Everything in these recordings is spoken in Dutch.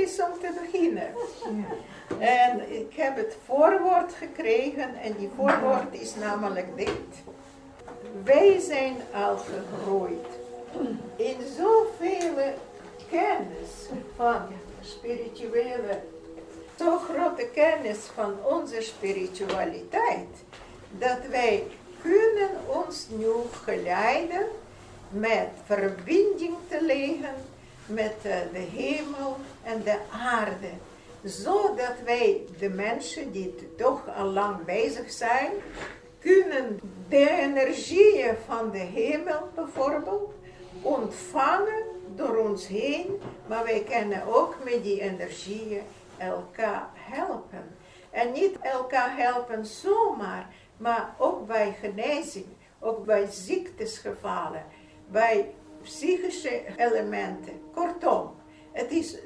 is om te beginnen. En ik heb het voorwoord gekregen en die voorwoord is namelijk dit. Wij zijn al gegroeid in zoveel kennis van spirituele, zo grote kennis van onze spiritualiteit, dat wij kunnen ons nu geleiden met verbinding te leggen met de hemel en de aarde. Zodat wij, de mensen die toch al lang bezig zijn, kunnen de energieën van de hemel bijvoorbeeld ontvangen door ons heen. Maar wij kunnen ook met die energieën elkaar helpen. En niet elkaar helpen zomaar, maar ook bij genezing, ook bij ziektesgevallen, bij psychische elementen. Kortom, het is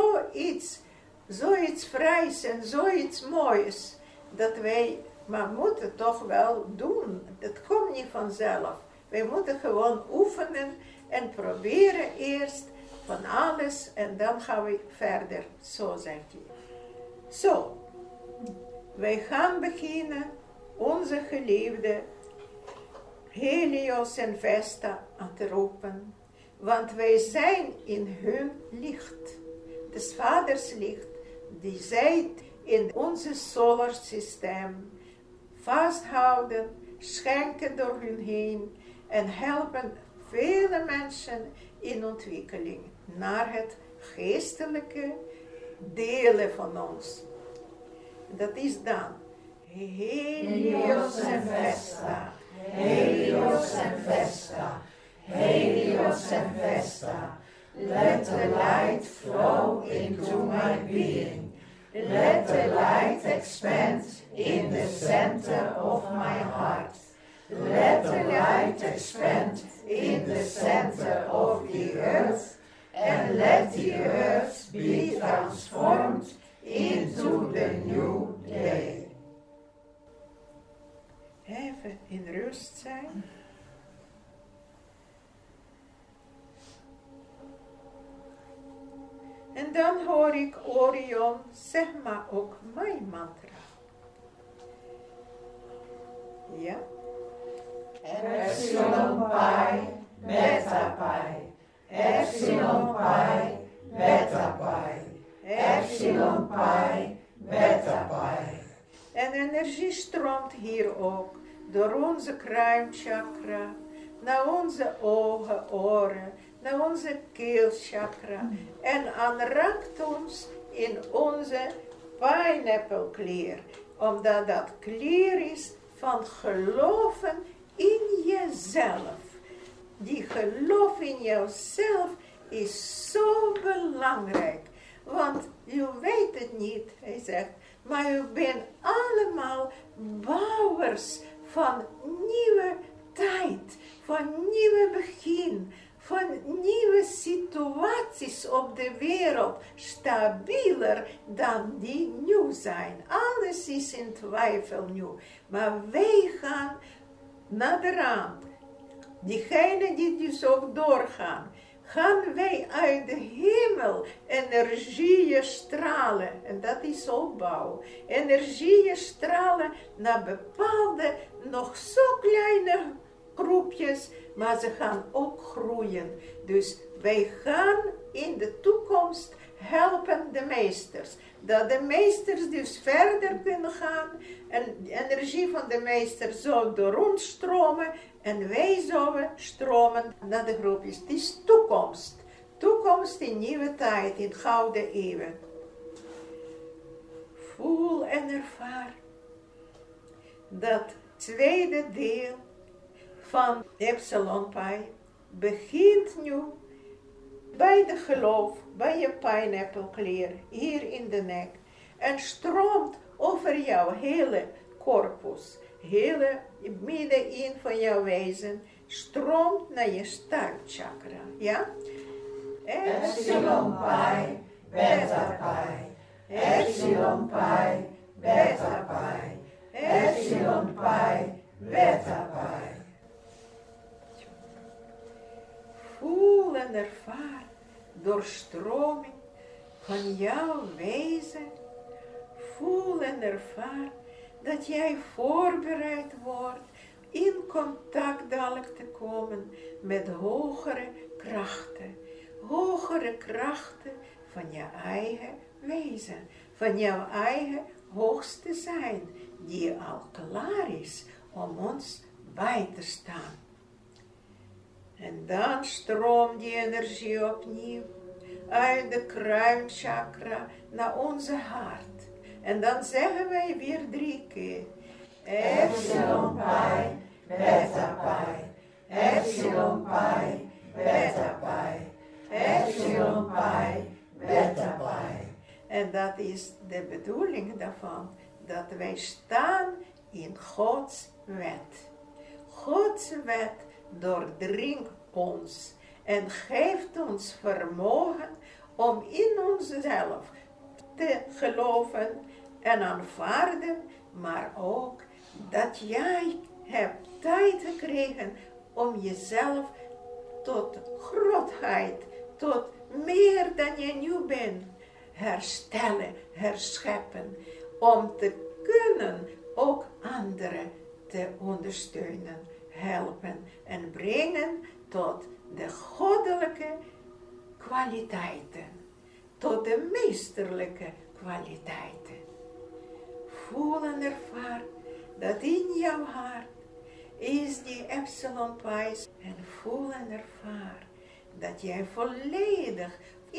zoiets vrijs en zoiets moois, dat wij maar moeten toch wel doen. Het komt niet vanzelf. Wij moeten gewoon oefenen en proberen eerst van alles en dan gaan we verder, zo zeg je. Zo, wij gaan beginnen onze geliefde Helios en Vesta aan te roepen, want wij zijn in hun licht. Des Vaders licht, die zij in onze solarsysteem vasthouden, schenken door hun heen en helpen vele mensen in ontwikkeling naar het geestelijke delen van ons. Dat is dan Helios en Vesta, Helios en Vesta, Helios en Vesta. Let the light flow into my being. Let the light expand in the center of my heart. Let the light expand in the center of the earth. And let the earth be transformed into the new day. Even in rust zijn. En dan hoor ik Orion, zeg maar ook mijn mantra. Ja? Epsilon Pi, Beta Pi. Epsilon Pi, Beta Pi. Epsilon Pi, Beta Pi. En energie stroomt hier ook door onze kruinchakra, naar onze ogen, oren, naar onze keelchakra en aanraakt ons in onze pineapple-klier, omdat dat klier is van geloven in jezelf. Die geloof in jezelf is zo belangrijk, want u weet het niet, hij zegt, maar u bent allemaal bouwers van nieuwe tijd, van nieuwe begin, van nieuwe situaties op de wereld, stabieler dan die nu zijn. Alles is in twijfel nu, maar wij gaan naar de rand. Diegenen die dus ook doorgaan, gaan wij uit de hemel energieën stralen. En dat is opbouw. Energieën stralen naar bepaalde, nog zo kleine groepjes, maar ze gaan ook groeien. Dus wij gaan in de toekomst helpen de meesters. Dat de meesters dus verder kunnen gaan en de energie van de meester zou door ons stromen en wij zouden stromen naar de groepjes. Het is toekomst. Toekomst in nieuwe tijd, in gouden eeuwen. Voel en ervaar dat tweede deel van Epsilon Pi begint nu bij de geloof, bij je pineapple-klier, hier in de nek, en stroomt over jouw hele corpus, hele middenin van jouw wezen, stroomt naar je staartchakra, ja? Epsilon Pi, Beta Pi. Epsilon Pi, Beta Pi. Epsilon Pi, Beta Pi. Voel en ervaar doorstroming van jouw wezen. Voel en ervaar dat jij voorbereid wordt in contact dadelijk te komen met hogere krachten. Hogere krachten van je eigen wezen, van jouw eigen hoogste zijn, die al klaar is om ons bij te staan. En dan stroomt die energie opnieuw uit de kruinchakra naar onze hart. En dan zeggen wij weer 3 keer. Epsilon Pi, Beta Pi, Epsilon Pi, Beta Pi, Epsilon Pi, Beta Pi. En dat is de bedoeling daarvan, dat wij staan in Gods wet. Gods wet doordringt ons en geeft ons vermogen om in onszelf te geloven en aanvaarden, maar ook dat jij hebt tijd gekregen om jezelf tot grootheid, tot meer dan je nu bent, herstellen, herscheppen, om te kunnen ook anderen te ondersteunen, helpen en brengen tot de goddelijke kwaliteiten, tot de meesterlijke kwaliteiten. Voel en ervaar dat in jouw hart is die Epsilon Pi en voel en ervaar dat jij volledig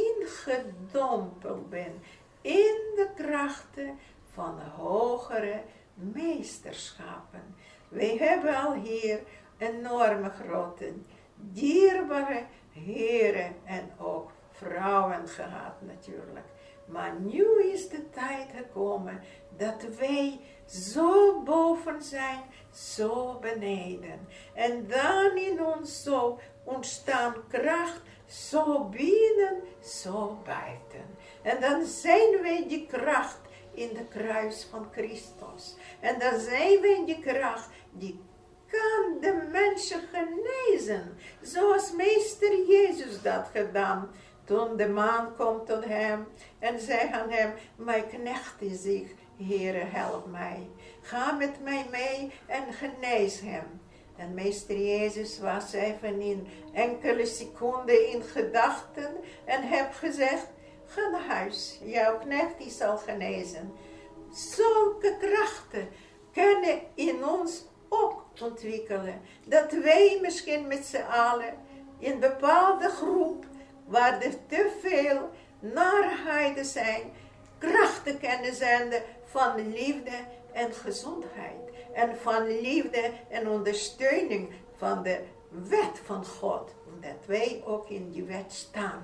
ingedompeld bent in de krachten van hogere meesterschappen. Wij hebben al hier enorme grote, dierbare heren en ook vrouwen gehad natuurlijk. Maar nu is de tijd gekomen dat wij zo boven zijn, zo beneden. En dan in ons zo ontstaan kracht, zo binnen, zo buiten. En dan zijn wij die kracht in de kruis van Christus. En dan zijn wij die kracht die kan de mensen genezen. Zoals meester Jezus dat gedaan. Toen de man komt tot hem en zei aan hem, mijn knecht is ziek, Heere help mij. Ga met mij mee en genees hem. En meester Jezus was even in enkele seconden in gedachten en heb gezegd, ga naar huis, jouw knecht is al genezen. Zulke krachten kunnen in ons ook ontwikkelen. Dat wij misschien met z'n allen in een bepaalde groep, waar er te veel narigheden zijn, krachten kunnen zenden van liefde en gezondheid. En van liefde en ondersteuning van de wet van God. Omdat wij ook in die wet staan.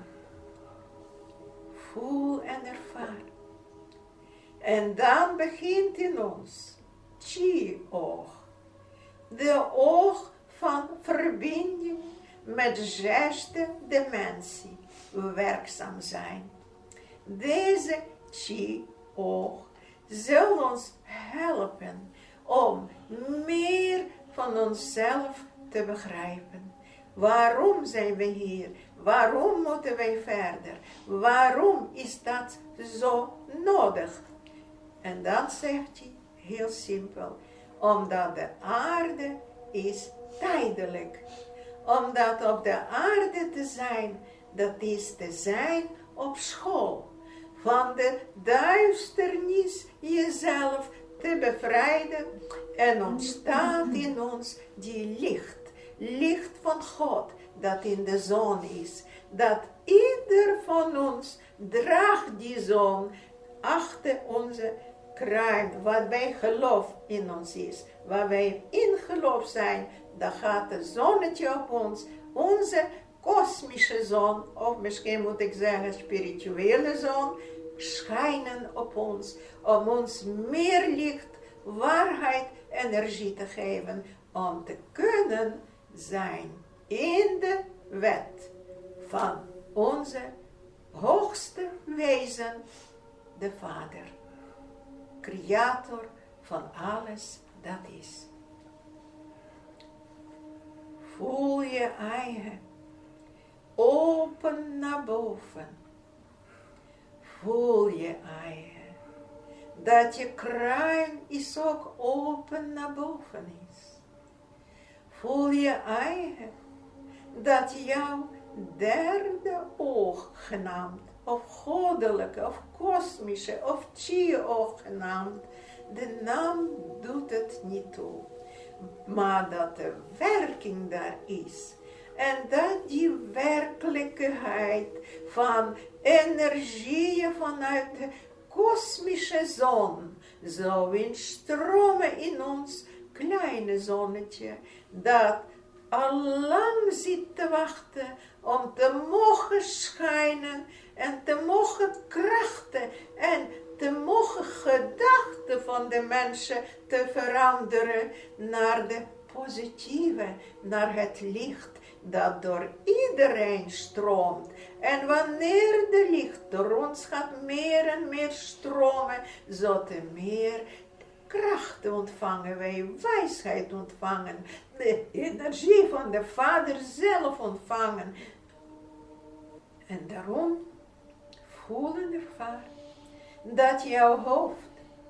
Voel en ervaar. En dan begint in ons Chi-oog. De oog van verbinding met de 6e dimensie werkzaam zijn. Deze Chi-oog zal ons helpen om meer van onszelf te begrijpen. Waarom zijn we hier? Waarom moeten wij verder? Waarom is dat zo nodig? En dan zegt hij heel simpel, omdat de aarde is tijdelijk. Omdat op de aarde te zijn, dat is te zijn op school. Van de duisternis jezelf te bevrijden en ontstaat in ons die licht. Licht van God dat in de zon is. Dat ieder van ons draagt die zon achter onze kruin. Wat wij geloof in ons is. Waar wij in geloof zijn, dan gaat het zonnetje op ons. Onze kosmische zon, of misschien moet ik zeggen spirituele zon, schijnen op ons. Om ons meer licht, waarheid, energie te geven. Om te kunnen zijn in de wet van onze hoogste wezen, de Vader. Creator van alles dat is. Voel je eigen open naar boven. Voel je eigen. Dat je kruin is ook open naar boven is. Voel je eigen. Dat jouw derde oog genaamd, of goddelijke, of kosmische, of chi-oog genaamd, de naam doet het niet toe. Maar dat de werking daar is. En dat die werkelijkheid van energieën vanuit de kosmische zon zo instromen in ons kleine zonnetje, dat al lang zit te wachten om te mogen schijnen en te mogen krachten en te mogen gedachten van de mensen te veranderen naar de positieve, naar het licht dat door iedereen stroomt. En wanneer de licht door ons gaat meer en meer stromen, zo te meer krachten ontvangen wij, wijsheid ontvangen, de energie van de Vader zelf ontvangen. En daarom voel en ervaar dat jouw hoofd,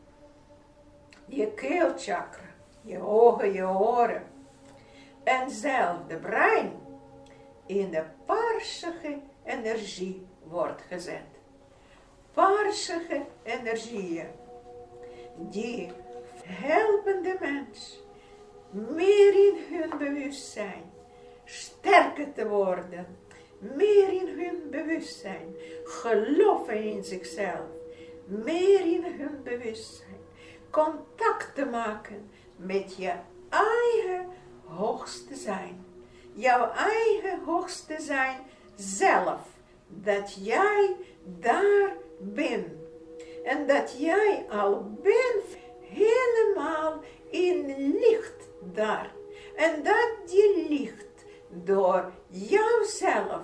je keelchakra, je ogen, je oren en zelf de brein in de paarsige energie wordt gezet. Paarsige energieën die helpen de mens meer in hun bewustzijn sterker te worden, meer in hun bewustzijn geloven in zichzelf, meer in hun bewustzijn contact te maken met je eigen hoogste zijn, jouw eigen hoogste zijn zelf, dat jij daar bent en dat jij al bent helemaal in licht daar en dat die licht door jouzelf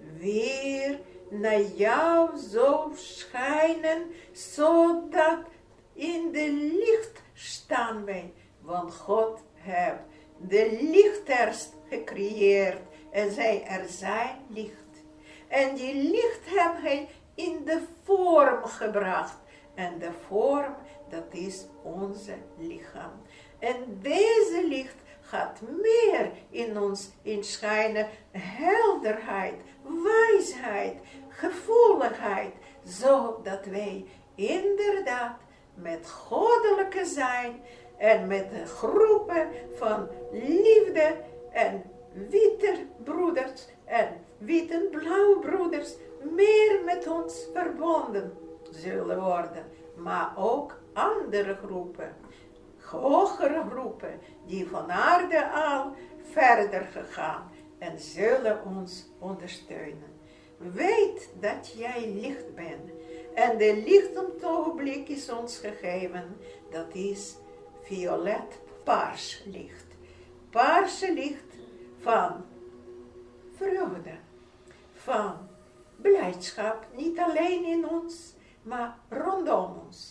weer naar jou zou schijnen, zodat in de licht staan wij, want God heeft de lichters gecreëerd en zei er zijn licht. En die licht heeft hij in de vorm gebracht. En de vorm, dat is onze lichaam. En deze licht gaat meer in ons inschijnen. Helderheid, wijsheid, gevoeligheid. Zodat wij inderdaad met goddelijke zijn en met de groepen van liefde en witte broeders en wit en blauw broeders meer met ons verbonden zullen worden. Maar ook andere groepen, hogere groepen, die van aarde al verder gegaan en zullen ons ondersteunen. Weet dat jij licht bent. En de licht op het ogenblik is ons gegeven. Dat is violet-paars licht. Paarse licht van vreugde, van blijdschap, niet alleen in ons, maar rondom ons.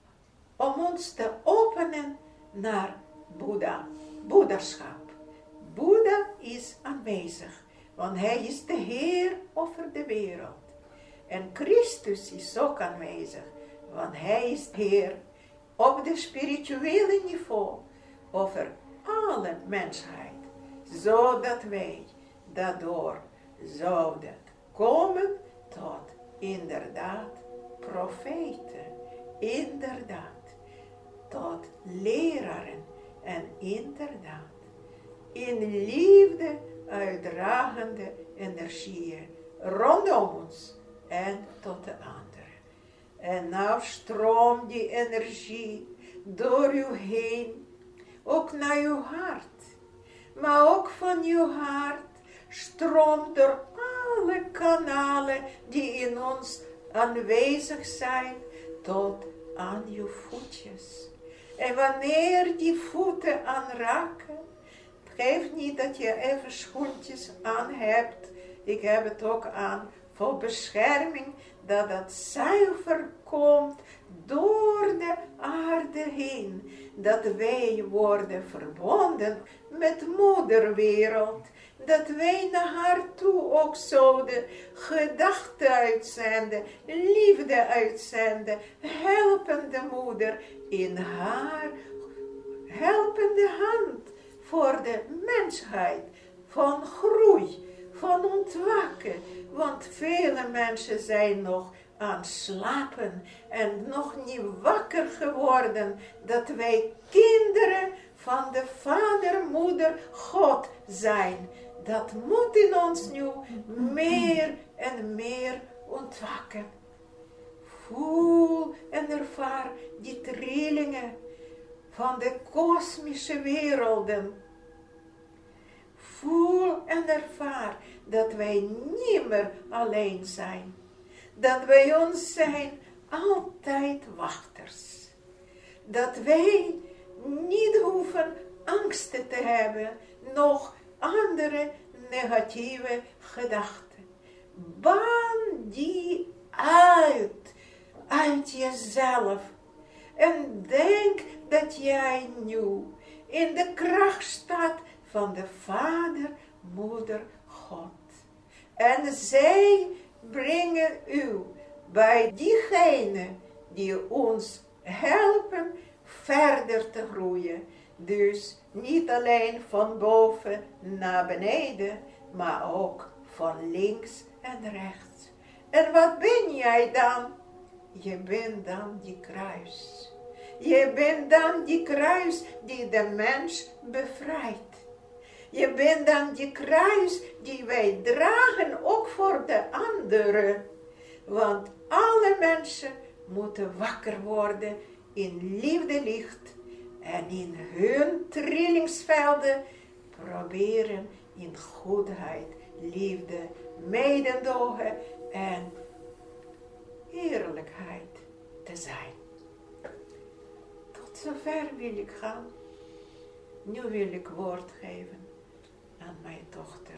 Om ons te openen naar Boeddha, Boeddhaschap. Boeddha is aanwezig, want hij is de Heer over de wereld. En Christus is ook aanwezig, want hij is Heer op de spirituele niveau over alle mensheid. Zodat wij daardoor zouden komen tot inderdaad profeten, inderdaad tot leraren en inderdaad in liefde uitdragende energieën rondom ons en tot de anderen. En nou stroomt die energie door u heen, ook naar uw hart. Maar ook van uw hart stroomt door alle kanalen die in ons aanwezig zijn tot aan uw voetjes. En wanneer die voeten aanraken, geeft niet dat je even schoentjes aan hebt. Ik heb het ook aan voor bescherming, dat het zuiver komt door de aarde heen. dat wij worden verbonden met moederwereld. Dat wij naar haar toe ook zouden gedachten uitzenden, liefde uitzenden, helpende moeder in haar helpende hand voor de mensheid, van groei, van ontwaken. Want vele mensen zijn nog aan het slapen en nog niet wakker geworden, dat wij kinderen van de Vader, Moeder, God zijn. Dat moet in ons nu meer en meer ontwaken. Voel en ervaar die trillingen van de kosmische werelden. Voel en ervaar dat wij niet meer alleen zijn. Dat wij ons zijn altijd wachters. Dat wij niet hoeven angsten te hebben, nog andere negatieve gedachten. Ban die uit jezelf. En denk dat jij nu in de kracht staat van de Vader, Moeder, God. En zij brengen u bij diegenen die ons helpen verder te groeien. Dus niet alleen van boven naar beneden, maar ook van links en rechts. En wat ben jij dan? Je bent dan die kruis. Je bent dan die kruis die de mens bevrijdt. Je bent dan die kruis die wij dragen ook voor de anderen. Want alle mensen moeten wakker worden in liefde licht. En in hun trillingsvelden proberen in goedheid, liefde, mededogen en heerlijkheid te zijn. Tot zover wil ik gaan. Nu wil ik woord geven aan mijn dochter.